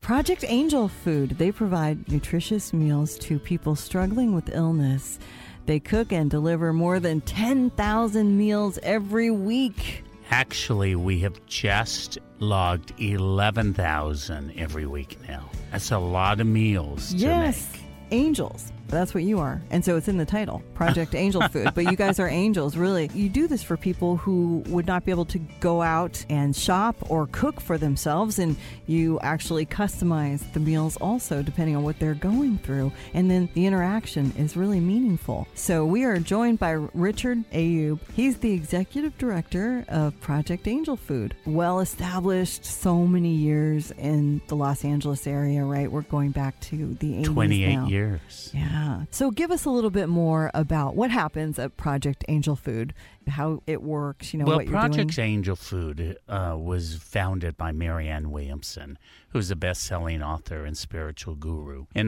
Project Angel Food. They provide nutritious meals to people struggling with illness. They cook and deliver more than 10,000 meals every week. Actually, we have just logged 11,000 every week now. That's a lot of meals to make. Angels. That's what you are. And so it's in the title, Project Angel Food. But you guys are angels, really. You do this for people who would not be able to go out and shop or cook for themselves. And you actually customize the meals also, depending on what they're going through. And then the interaction is really meaningful. So we are joined by Richard Ayub. He's the executive director of Project Angel Food. Well established, so many years in the Los Angeles area, right? We're going back to the 80s 28 now. years. Yeah. So give us a little bit more about what happens at Project Angel Food, how it works, what you're doing. Project Angel Food was founded by Marianne Williamson, who's a best-selling author and spiritual guru. In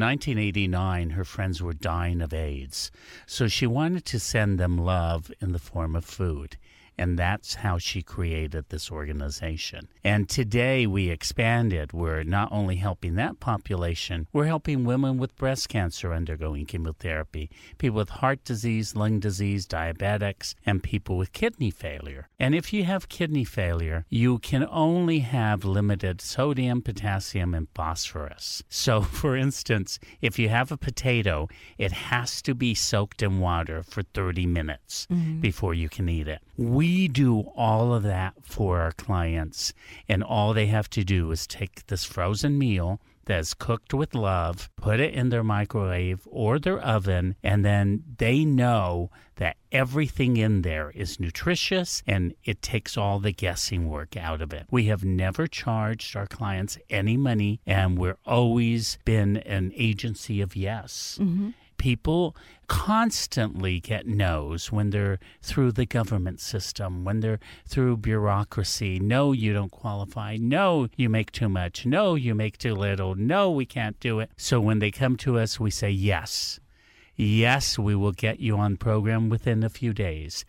1989, her friends were dying of AIDS, so she wanted to send them love in the form of food. And that's how she created this organization. And today we expanded. We're not only helping that population, we're helping women with breast cancer undergoing chemotherapy, people with heart disease, lung disease, diabetics, and people with kidney failure. And if you have kidney failure, you can only have limited sodium, potassium, and phosphorus. So, for instance, if you have a potato, it has to be soaked in water for 30 minutes before you can eat it. We do all of that for our clients, and all they have to do is take this frozen meal that's cooked with love, put it in their microwave or their oven, and then they know that everything in there is nutritious and it takes all the guessing work out of it. We have never charged our clients any money, and we're always been an agency of yes. People constantly get no's when they're through the government system, when they're through bureaucracy. No, you don't qualify. No, you make too much. No, you make too little. No, we can't do it. So when they come to us, we say yes. Yes, we will get you on program within a few days.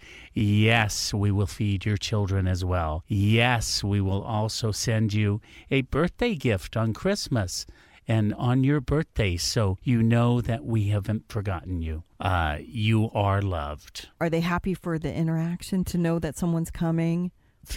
Yes, we will feed your children as well. Yes, we will also send you a birthday gift on Christmas and on your birthday, so you know that we haven't forgotten you. You are loved. Are they happy for the interaction to know that someone's coming?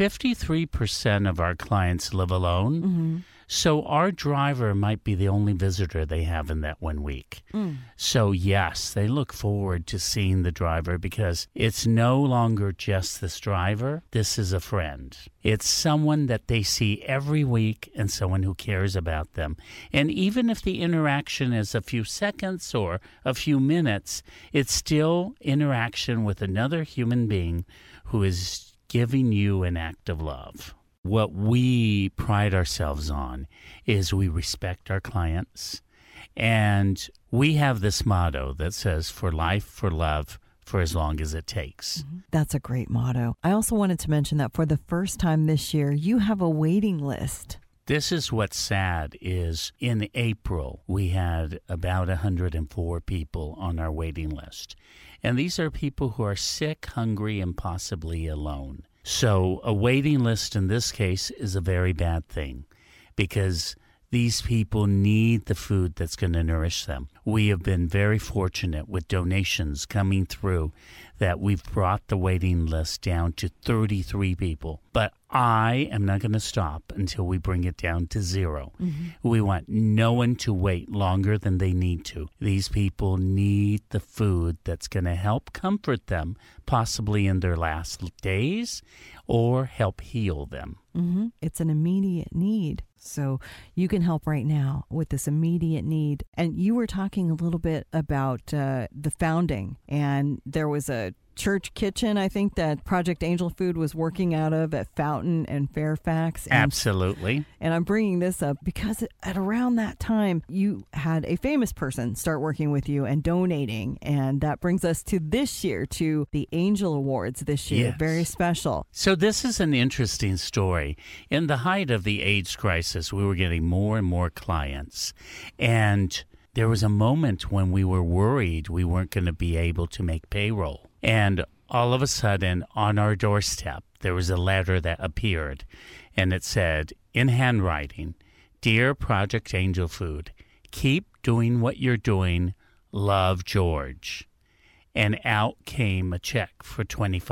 53% of our clients live alone. So our driver might be the only visitor they have in that 1 week. So yes, they look forward to seeing the driver because it's no longer just this driver. This is a friend. It's someone that they see every week and someone who cares about them. And even if the interaction is a few seconds or a few minutes, it's still interaction with another human being who is giving you an act of love. What we pride ourselves on is we respect our clients, and we have this motto that says, for life, for love, for as long as it takes. That's a great motto. I also wanted to mention that for the first time this year, you have a waiting list. This is what's sad is in April, we had about 104 people on our waiting list. And these are people who are sick, hungry, and possibly alone. So a waiting list in this case is a very bad thing because these people need the food that's going to nourish them. We have been very fortunate with donations coming through that we've brought the waiting list down to 33 people. But I am not going to stop until we bring it down to 0. We want no one to wait longer than they need to. These people need the food that's going to help comfort them, possibly in their last days, or help heal them. It's an immediate need. So you can help right now with this immediate need. And you were talking a little bit about the founding, and there was a church kitchen, I think, that Project Angel Food was working out of at Fountain and Fairfax. And, Absolutely. And I'm bringing this up because at around that time, you had a famous person start working with you and donating. And that brings us to this year, to the Angel Awards this year. Yes. Very special. So this is an interesting story. In the height of the AIDS crisis, we were getting more and more clients. And there was a moment when we were worried we weren't going to be able to make payroll. And all of a sudden, on our doorstep, there was a letter that appeared, and it said, in handwriting, Dear Project Angel Food, keep doing what you're doing. Love, George. And out came a check for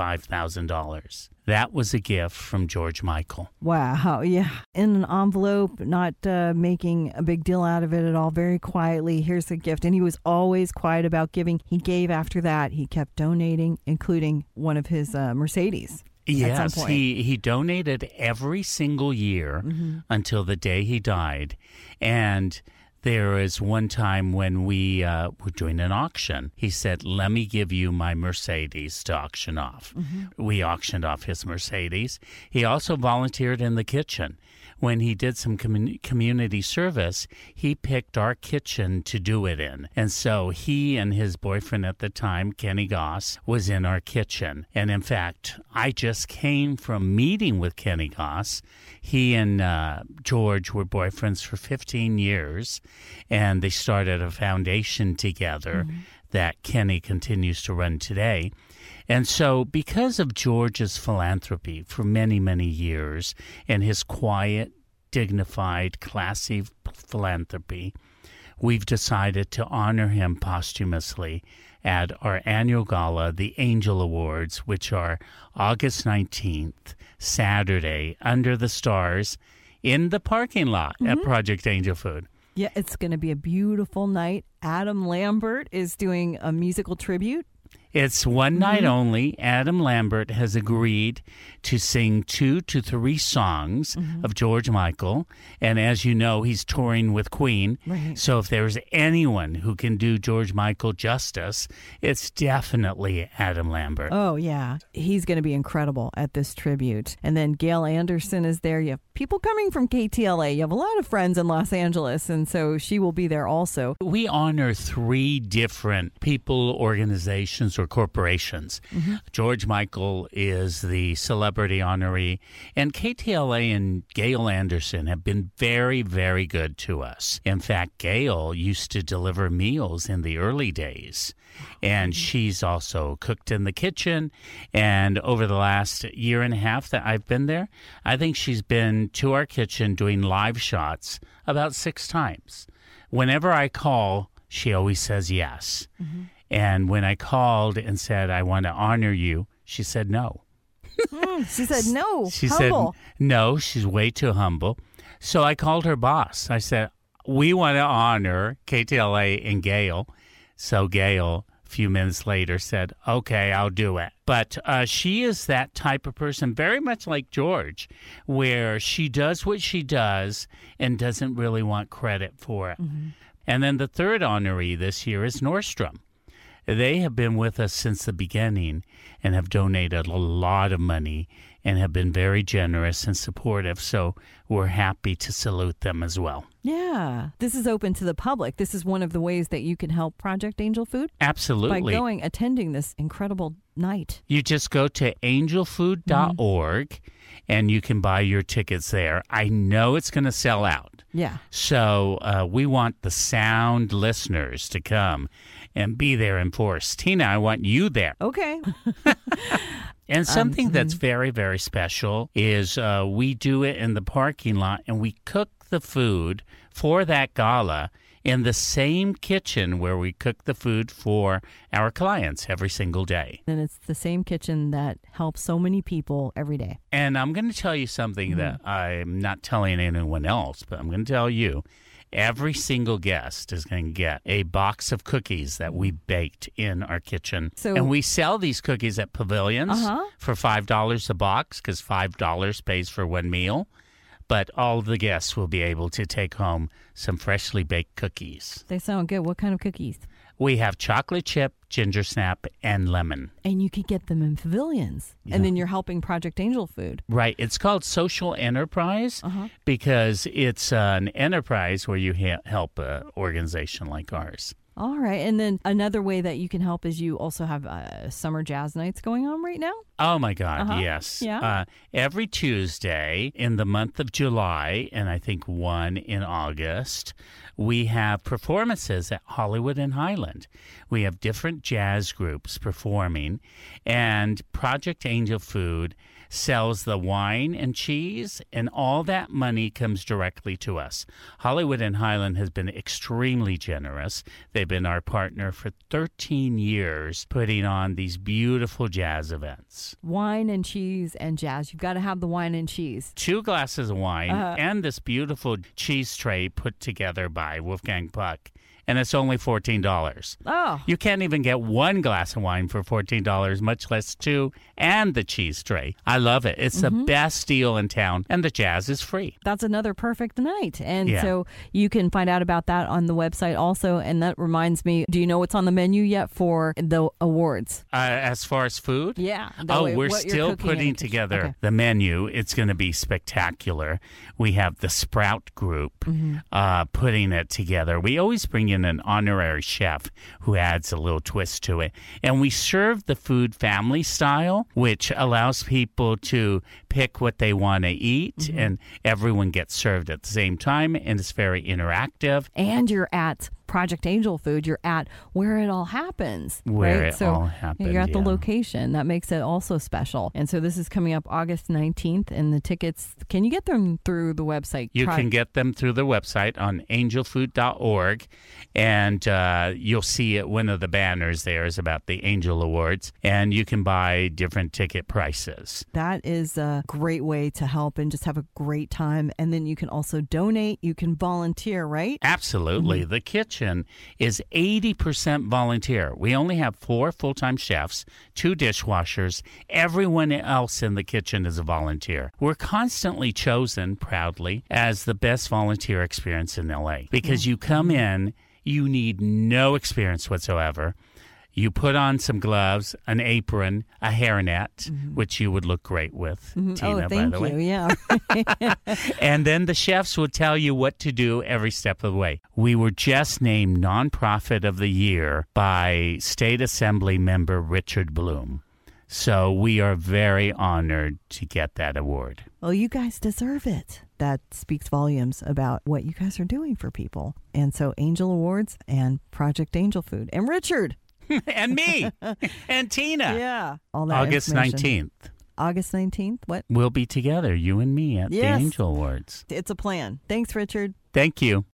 $25,000. That was a gift from George Michael. Wow. Yeah. In an envelope, not making a big deal out of it at all. Very quietly, here's the gift. And he was always quiet about giving. He gave after that. He kept donating, including one of his Mercedes. Yes, he donated every single year until the day he died. And there is one time when we were doing an auction. He said, let me give you my Mercedes to auction off. We auctioned off his Mercedes. He also volunteered in the kitchen. When he did some community service, he picked our kitchen to do it in. And so he and his boyfriend at the time, Kenny Goss, was in our kitchen. And in fact, I just came from meeting with Kenny Goss. He and George were boyfriends for 15 years, and they started a foundation together that Kenny continues to run today. And so because of George's philanthropy for many, many years and his quiet, dignified, classy philanthropy, we've decided to honor him posthumously at our annual gala, the Angel Awards, which are August 19th, Saturday, under the stars in the parking lot at Project Angel Food. Yeah, it's going to be a beautiful night. Adam Lambert is doing a musical tribute. It's one night only. Adam Lambert has agreed to sing 2 to 3 songs of George Michael. And as you know, he's touring with Queen. Right. So if there's anyone who can do George Michael justice, it's definitely Adam Lambert. Oh, yeah. He's going to be incredible at this tribute. And then Gail Anderson is there. You have people coming from KTLA. You have a lot of friends in Los Angeles, and so she will be there also. We honor 3 different people, organizations, or corporations. George Michael is the celebrity honoree, and KTLA and Gail Anderson have been very, very good to us. In fact, Gail used to deliver meals in the early days, and she's also cooked in the kitchen. And over the last year and a half that I've been there, I think she's been to our kitchen doing live shots about 6 times. Whenever I call, she always says yes. And when I called and said, I want to honor you, she said no. She said no. She humble. said no, she's way too humble. So I called her boss. I said, we want to honor KTLA and Gail. So Gail, a few minutes later, said, okay, I'll do it. But she is that type of person, very much like George, where she does what she does and doesn't really want credit for it. And then the third honoree this year is Nordstrom. They have been with us since the beginning and have donated a lot of money and have been very generous and supportive. So we're happy to salute them as well. Yeah. This is open to the public. This is one of the ways that you can help Project Angel Food. Absolutely. By attending this incredible night. You just go to angelfood.org and you can buy your tickets there. I know it's going to sell out. Yeah. So we want the sound listeners to come and be there in force. Tina, I want you there. Okay. And something that's very, very special is we do it in the parking lot, and we cook the food for that gala in the same kitchen where we cook the food for our clients every single day. And it's the same kitchen that helps so many people every day. And I'm going to tell you something that I'm not telling anyone else, but I'm going to tell you. Every single guest is going to get a box of cookies that we baked in our kitchen. And we sell these cookies at pavilions for $5 a box because $5 pays for one meal. But all of the guests will be able to take home some freshly baked cookies. They sound good. What kind of cookies? We have chocolate chip, ginger snap, and lemon. And you could get them in pavilions. Yeah. And then you're helping Project Angel Food. Right. It's called Social Enterprise because it's an enterprise where you help an organization like ours. All right. And then another way that you can help is you also have summer jazz nights going on right now? Oh, my God, yes. Yeah. Every Tuesday in the month of July, and I think one in August, we have performances at Hollywood and Highland. We have different jazz groups performing, and Project Angel Food sells the wine and cheese, and all that money comes directly to us. Hollywood and Highland has been extremely generous. They've been our partner for 13 years, putting on these beautiful jazz events. Wine and cheese and jazz. You've got to have the wine and cheese. 2 glasses of wine and this beautiful cheese tray put together by Wolfgang Puck. And it's only $14. Oh. You can't even get 1 glass of wine for $14, much less 2, and the cheese tray. I love it. It's the best deal in town, and the jazz is free. That's another perfect night. And so you can find out about that on the website also. And that reminds me, do you know what's on the menu yet for the awards? As far as food? Yeah. We're still putting together the menu. It's going to be spectacular. We have the Sprout Group putting it together. We always bring in an honorary chef who adds a little twist to it. And we serve the food family style, which allows people to pick what they want to eat, and everyone gets served at the same time, and it's very interactive. And you're at Project Angel Food, you're at where it all happens. Where right? it all happens. You're at the location. That makes it also special. And so this is coming up August 19th, and the tickets, can you get them through the website? You can get them through the website on angelfood.org, and you'll see it. One of the banners there is about the Angel Awards, and you can buy different ticket prices. That is a great way to help and just have a great time. And then you can also donate. You can volunteer, right? Absolutely. The kitchen is 80% volunteer. We only have 4 full-time chefs, 2 dishwashers. Everyone else in the kitchen is a volunteer. We're constantly chosen proudly as the best volunteer experience in LA because you come in, you need no experience whatsoever. You put on some gloves, an apron, a hairnet, which you would look great with, Tina, by the way. Thank you, yeah. And then the chefs will tell you what to do every step of the way. We were just named Nonprofit of the Year by State Assembly member Richard Bloom. So we are very honored to get that award. Well, you guys deserve it. That speaks volumes about what you guys are doing for people. And so Angel Awards and Project Angel Food. And Richard. And me. And Tina. Yeah. All that August 19th. August 19th? What? We'll be together, you and me, at the Angel Awards. It's a plan. Thanks, Richard. Thank you.